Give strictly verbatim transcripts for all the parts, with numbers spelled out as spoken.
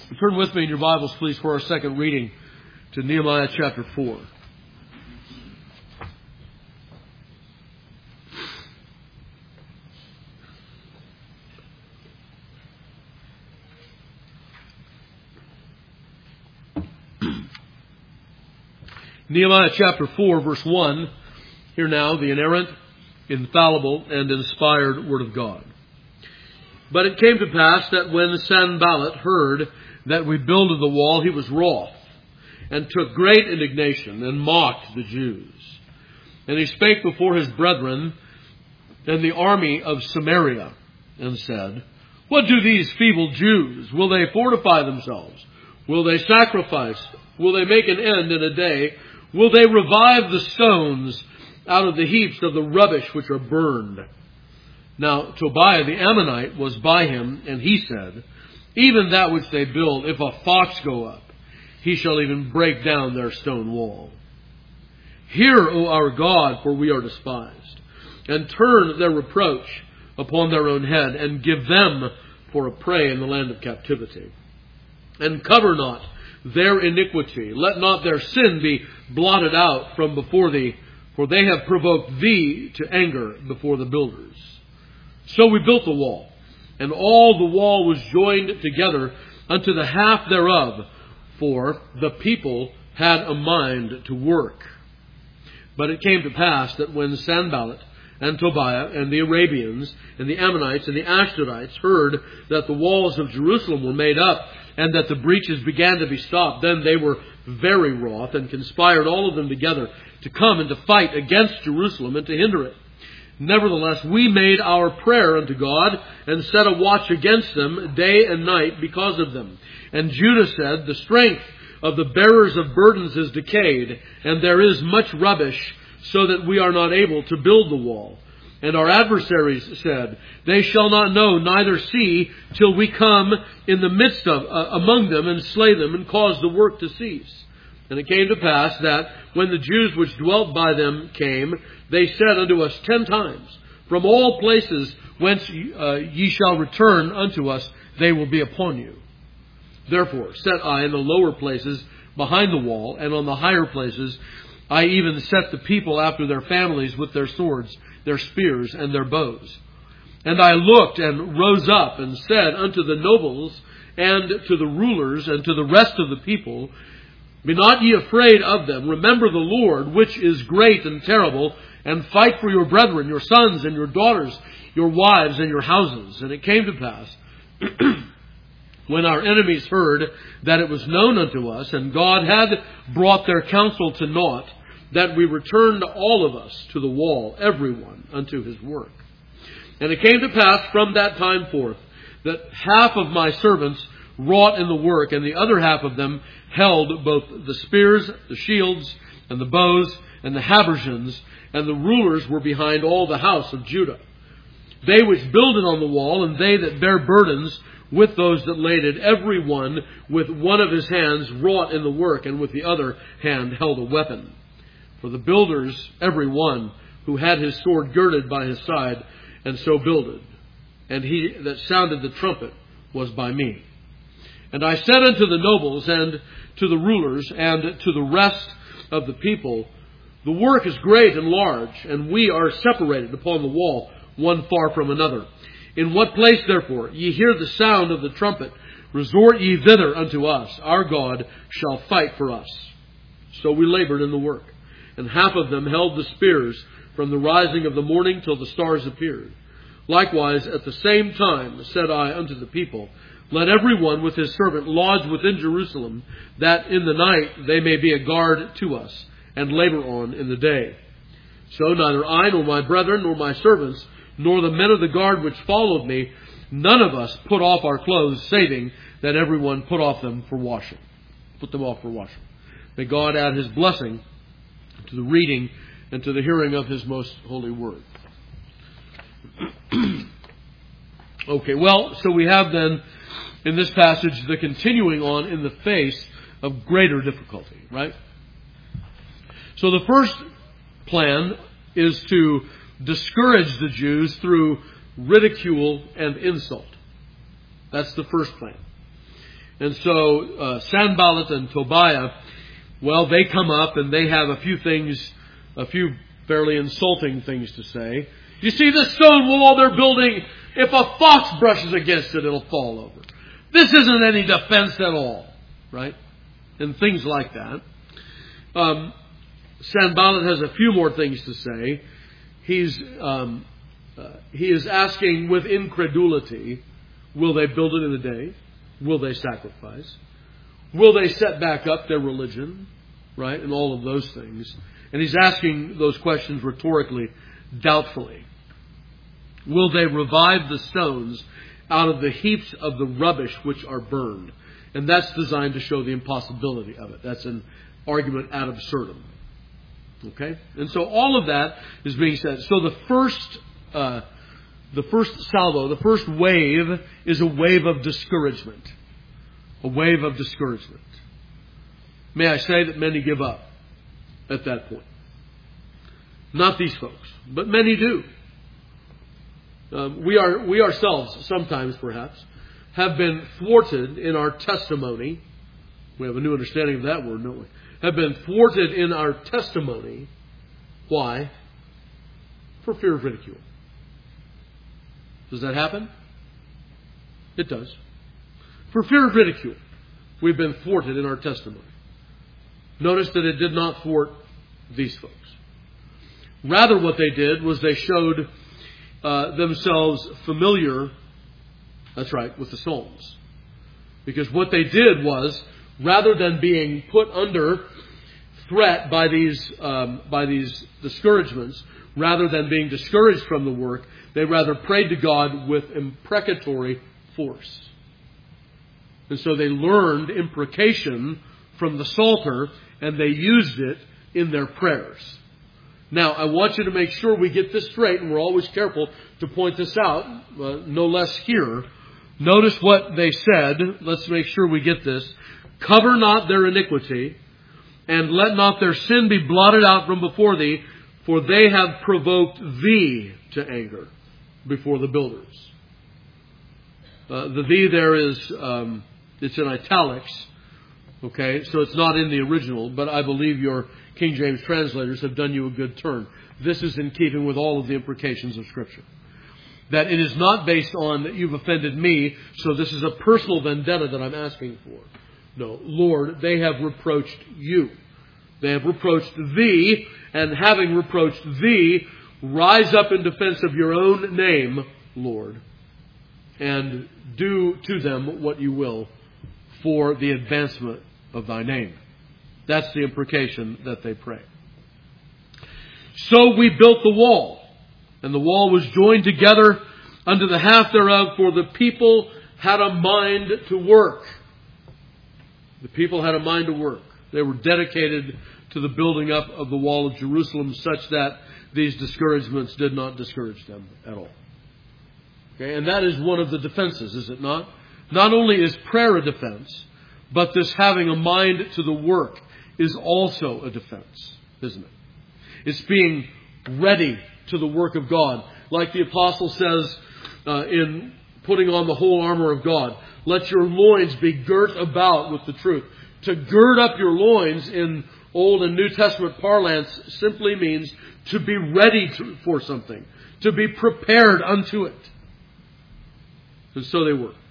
Turn with me in your Bibles, please, for our second reading to Nehemiah chapter four. Nehemiah chapter four, verse one. Hear now the inerrant, infallible, and inspired Word of God. But it came to pass that when Sanballat heard that we builded the wall, he was wroth, and took great indignation, and mocked the Jews. And he spake before his brethren and the army of Samaria, and said, What do these feeble Jews? Will they fortify themselves? Will they sacrifice? Will they make an end in a day? Will they revive the stones out of the heaps of the rubbish which are burned? Now Tobiah the Ammonite was by him, and he said, Even that which they build, if a fox go up, he shall even break down their stone wall. Hear, O our God, for we are despised, and turn their reproach upon their own head, and give them for a prey in the land of captivity. And cover not their iniquity. Let not their sin be blotted out from before thee, for they have provoked thee to anger before the builders. So we built the wall, and all the wall was joined together unto the half thereof, for the people had a mind to work. But it came to pass that when Sanballat and Tobiah and the Arabians and the Ammonites and the Ashdodites heard that the walls of Jerusalem were made up, and that the breaches began to be stopped, then they were very wroth, and conspired all of them together to come and to fight against Jerusalem and to hinder it. Nevertheless, we made our prayer unto God, and set a watch against them day and night because of them. And Judah said, The strength of the bearers of burdens is decayed, and there is much rubbish, so that we are not able to build the wall. And our adversaries said, They shall not know, neither see, till we come in the midst of, uh, among them, and slay them, and cause the work to cease. And it came to pass that, when the Jews which dwelt by them came, they said unto us ten times, From all places whence uh, ye shall return unto us, they will be upon you. Therefore set I in the lower places behind the wall, and on the higher places I even set the people after their families with their swords, their spears, and their bows. And I looked and rose up and said unto the nobles and to the rulers and to the rest of the people, Be not ye afraid of them. Remember the Lord, which is great and terrible, and fight for your brethren, your sons and your daughters, your wives and your houses. And it came to pass, when our enemies heard that it was known unto us, and God had brought their counsel to naught, that we returned all of us to the wall, every one unto his work. And it came to pass from that time forth, that half of my servants wrought in the work, and the other half of them held both the spears, the shields, and the bows, and the habergeons, and the rulers were behind all the house of Judah. They which builded on the wall, and they that bare burdens with those that laid it, every one with one of his hands wrought in the work, and with the other hand held a weapon. For the builders, every one who had his sword girded by his side, and so builded. And he that sounded the trumpet was by me. And I said unto the nobles and to the rulers and to the rest of the people, The work is great and large, and we are separated upon the wall, one far from another. In what place, therefore, ye hear the sound of the trumpet, resort ye thither unto us. Our God shall fight for us. So we labored in the work, and half of them held the spears from the rising of the morning till the stars appeared. Likewise, at the same time said I unto the people, Let every one with his servant lodge within Jerusalem, that in the night they may be a guard to us, and labor on in the day. So neither I nor my brethren nor my servants, nor the men of the guard which followed me, none of us put off our clothes, saving that every one put off them for washing. Put them off for washing. May God add his blessing to the reading and to the hearing of his most holy word. Okay, well, so we have then in this passage the continuing on in the face of greater difficulty, right? So the first plan is to discourage the Jews through ridicule and insult. That's the first plan. And so uh, Sanballat and Tobiah, well, they come up and they have a few things, a few fairly insulting things to say. You see this stone wall they're building, if a fox brushes against it, it'll fall over. This isn't any defense at all, right? And things like that. Um, Sanballat has a few more things to say. He's um, uh, he is asking with incredulity, will they build it in a day? Will they sacrifice? Will they set back up their religion? Right? And all of those things. And he's asking those questions rhetorically, doubtfully. Will they revive the stones out of the heaps of the rubbish which are burned? And that's designed to show the impossibility of it. That's an argument ad absurdum. Okay? And so all of that is being said. So the first, uh, the first salvo, the first wave is a wave of discouragement. A wave of discouragement. May I say that many give up at that point. Not these folks, but many do. Um, we are, we ourselves, sometimes perhaps, have been thwarted in our testimony. We have a new understanding of that word, don't we? Have been thwarted in our testimony. Why? For fear of ridicule. Does that happen? It does. For fear of ridicule, we've been thwarted in our testimony. Notice that it did not thwart these folks. Rather, what they did was they showed uh, themselves familiar, that's right, with the Psalms. Because what they did was, rather than being put under threat by these um, by these discouragements, rather than being discouraged from the work, they rather prayed to God with imprecatory force. And so they learned imprecation from the Psalter, and they used it in their prayers. Now, I want you to make sure we get this straight, and we're always careful to point this out, uh, no less here. Notice what they said. Let's make sure we get this. Cover not their iniquity, and let not their sin be blotted out from before thee, for they have provoked thee to anger before the builders. Uh, the thee there is, um, it's in italics. Okay, so it's not in the original, but I believe your King James translators have done you a good turn. This is in keeping with all of the imprecations of Scripture. That it is not based on that you've offended me, so this is a personal vendetta that I'm asking for. No, Lord, they have reproached you. They have reproached thee, and having reproached thee, rise up in defense of your own name, Lord, and do to them what you will for the advancement of thy name. That's the imprecation that they pray. So we built the wall, and the wall was joined together unto the half thereof, for the people had a mind to work. The people had a mind to work. They were dedicated to the building up of the wall of Jerusalem, such that these discouragements did not discourage them at all. Okay, and that is one of the defenses, is it not? Not only is prayer a defense, but this having a mind to the work is also a defense, isn't it? It's being ready to the work of God. Like the apostle says uh, in putting on the whole armor of God, let your loins be girt about with the truth. To gird up your loins in Old and New Testament parlance simply means to be ready to, for something, to be prepared unto it. And so they were.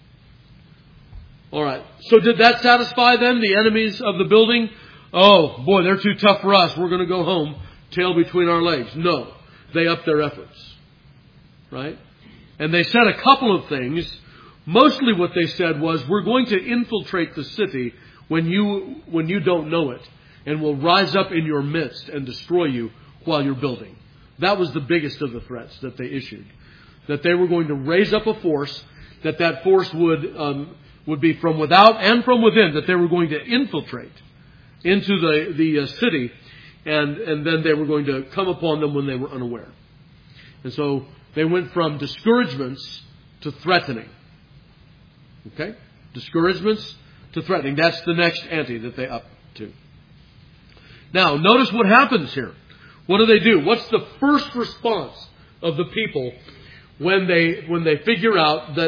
All right. So did that satisfy them, the enemies of the building? Oh, boy, they're too tough for us. We're going to go home, tail between our legs. No. They upped their efforts. Right? And they said a couple of things. Mostly what they said was, we're going to infiltrate the city when you when you don't know it, and we'll rise up in your midst and destroy you while you're building. That was the biggest of the threats that they issued. That they were going to raise up a force, that that force would um, would be from without and from within, that they were going to infiltrate into the, the uh, city, and, and then they were going to come upon them when they were unaware. And so they went from discouragements to threatening. Okay? Discouragements to threatening. That's the next ante that they up to. Now, notice what happens here. What do they do? What's the first response of the people when they when they figure out that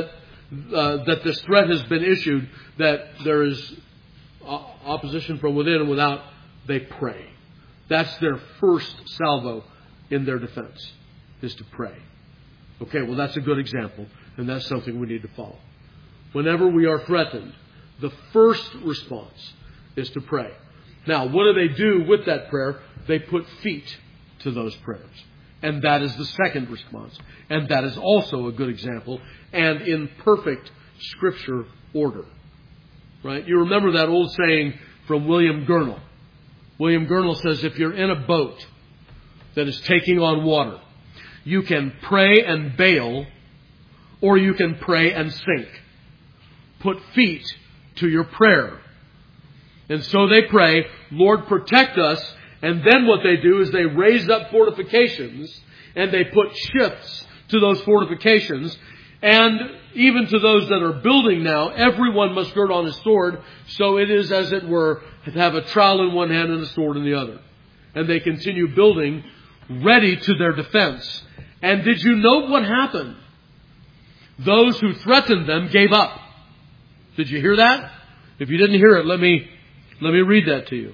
uh, that this threat has been issued, that there is opposition from within and without, they pray. That's their first salvo in their defense, is to pray. Okay, well, that's a good example, and that's something we need to follow. Whenever we are threatened, the first response is to pray. Now, what do they do with that prayer? They put feet to those prayers. And that is the second response. And that is also a good example, and in perfect Scripture order. Right? You remember that old saying from William Gurnall. William Gurnall says, if you're in a boat that is taking on water, you can pray and bail, or you can pray and sink. Put feet to your prayer. And so they pray, Lord, protect us. And then what they do is they raise up fortifications, and they put shifts to those fortifications. And even to those that are building now, everyone must gird on his sword. So it is, as it were, to have a trowel in one hand and a sword in the other. And they continue building, ready to their defense. And did you note what happened? Those who threatened them gave up. Did you hear that? If you didn't hear it, let me let me read that to you.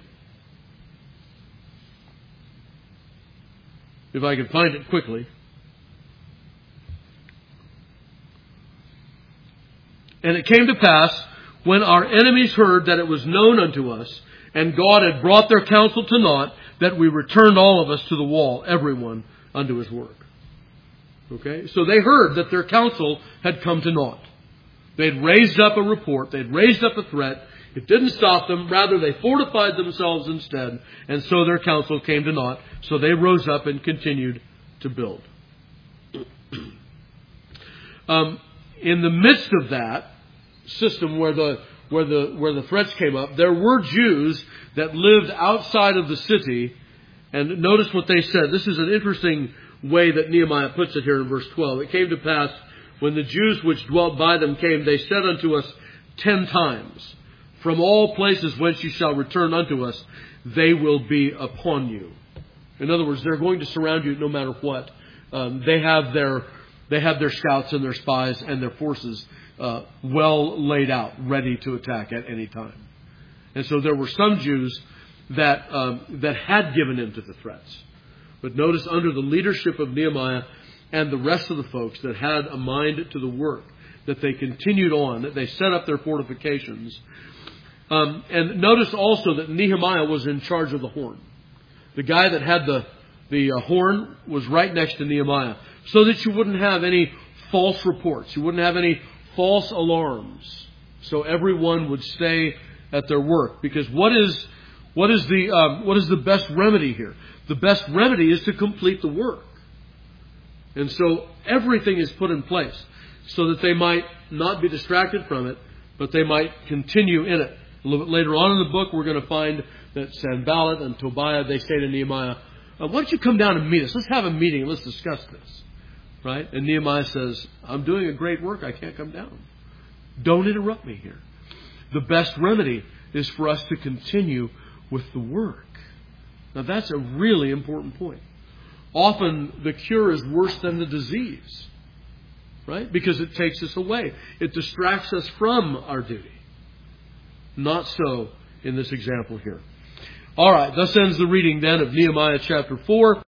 If I can find it quickly. And it came to pass, when our enemies heard that it was known unto us, and God had brought their counsel to naught, that we returned all of us to the wall, everyone unto his work. Okay? So they heard that their counsel had come to naught. They'd raised up a report. They'd raised up a threat. It didn't stop them. Rather, they fortified themselves instead. And so their counsel came to naught. So they rose up and continued to build. um, in the midst of that system where the where the where the threats came up, there were Jews that lived outside of the city. And notice what they said. This is an interesting way that Nehemiah puts it here in verse twelve. It came to pass, when the Jews which dwelt by them came, they said unto us ten times, from all places whence you shall return unto us, they will be upon you. In other words, they're going to surround you no matter what. Um, they have their they have their scouts and their spies and their forces uh, well laid out, ready to attack at any time. And so there were some Jews that um, that had given in to the threats. But notice, under the leadership of Nehemiah and the rest of the folks that had a mind to the work, that they continued on, that they set up their fortifications. Um, and notice also that Nehemiah was in charge of the horn. The guy that had the, the uh, horn was right next to Nehemiah, so that you wouldn't have any false reports. You wouldn't have any false alarms. So everyone would stay at their work. Because what is what is the um, what is the best remedy here? The best remedy is to complete the work. And so everything is put in place so that they might not be distracted from it, but they might continue in it. A little bit later on in the book, we're going to find that Sanballat and Tobiah, they say to Nehemiah, uh, why don't you come down and meet us? Let's have a meeting and let's discuss this. Right? And Nehemiah says, I'm doing a great work. I can't come down. Don't interrupt me here. The best remedy is for us to continue with the work. Now that's a really important point. Often the cure is worse than the disease. Right? Because it takes us away. It distracts us from our duty. Not so in this example here. All right, thus ends the reading then of Nehemiah chapter four.